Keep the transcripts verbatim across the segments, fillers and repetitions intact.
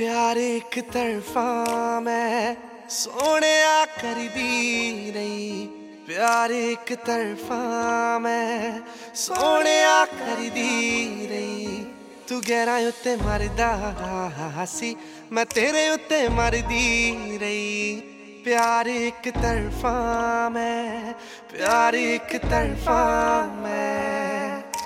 प्यार एक तरफा मैं सोहणिया करदी रही। प्यार एक तरफा मैं सोहणिया करदी रही। तू गहरा उत्ते मरदा सी, मैं तेरे उत्ते मरदी रही। प्यार एक तरफा मैं, प्यार एक तरफा मैं।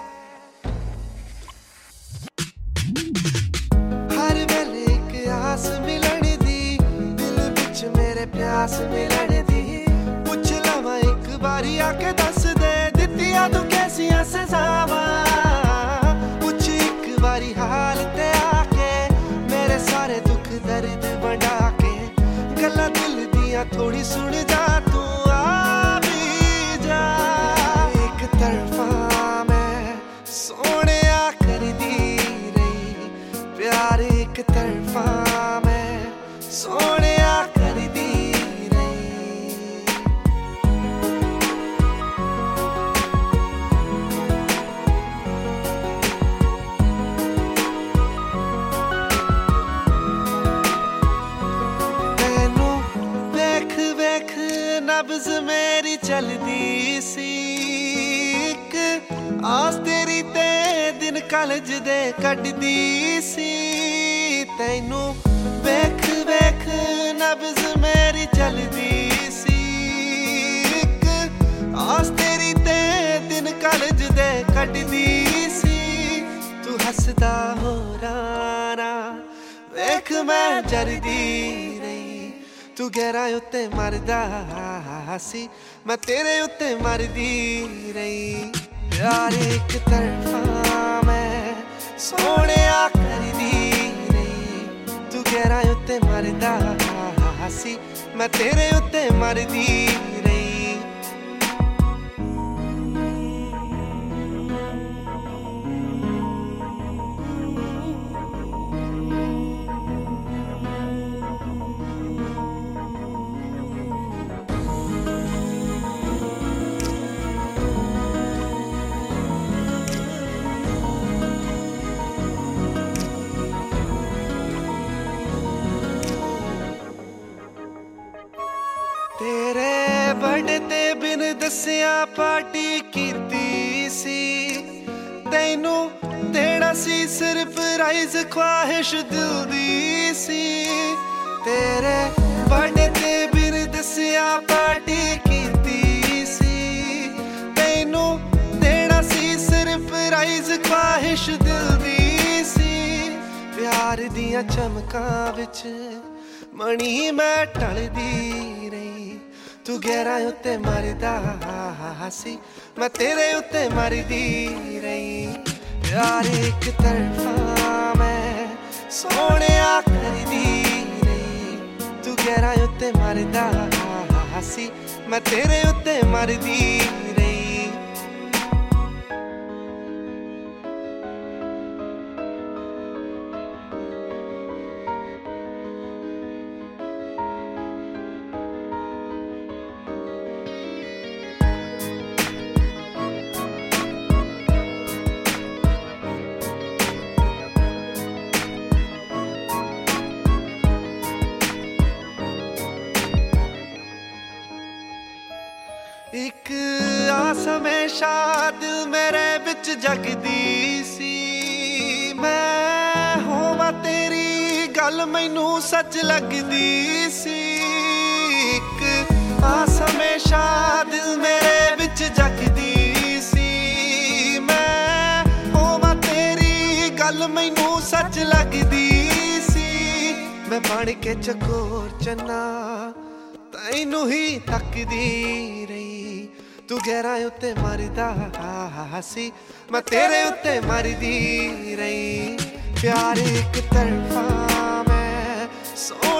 हर वेले एक आस मिलन दी, दिल विच मेरे प्यास मिलन दी। पुछ लवां एक बारी आके दस दे, दित्तियां तू कैसियां सजावां। पुछ एक बारी हाल ते आके, मेरे सारे दुख दर्द वंडा के। गल्लां दिल दियां थोड़ी सुन जा, तू आ भी जा। एक तरफा मैं सोहणिया करदी रही। प्यार एक तरफा मैं सोहणिया करदी रही। तैनू वेख वेख नब्ज़ मेरी चलदी सी। इक आस तेरी ते दिन कलज दे कटदी सी। तैनू वेख वेख नब्ज़ मेरी चलदी सी। इक आस तेरी ते दिन कलज दे कटदी सी। तू हसदा हो राना वेख मैं जरदी रही। तू गहरा उत्ते मरदा सी, मैं तेरे उत्ते मरदी रही। प्यार एक तरफा मैं सोहणिया करदी रही। तू गहरा उत्ते मरदा सी, मैं तेरे उत्ते मरदी रही। तेरे बर्थडे ते बिन दसिया पार्टी कीती सी। तैनू देना सी सरप्राइज ख्वाहिश दिल दी सी। तेरे बर्थडे ते बिन दसिया पार्टी कीती सी। तैनू देना सी सरप्राइज ख्वाहिश दिल दी सी। प्यार दियां चमकां विच मणी मैं ढलदी रही। तू गहरा उत्ते मरदा सी, मैं तेरे उत्ते मरदी रही। प्यार एक तरफा मैं सोहणिया करदी रही। तू गहरा उत्ते मरदा सी, मैं तेरे उत्ते मरदी रही। एक आस हमेशा दिल मेरे विच जगदी सी। मैं होवां तेरी गल मैनू सच लगदी सी। एक आस हमेशा दिल मेरे विच जगदी सी। मैं होवां तेरी गल मैनू सच लगदी सी। मैं बन के चकोर चन्ना तैनू ही तकदी रही। तू गहरा उत्ते मरदा सी, मैं तेरे उत्ते मरदी रही। प्यार एक तरफा मैं सो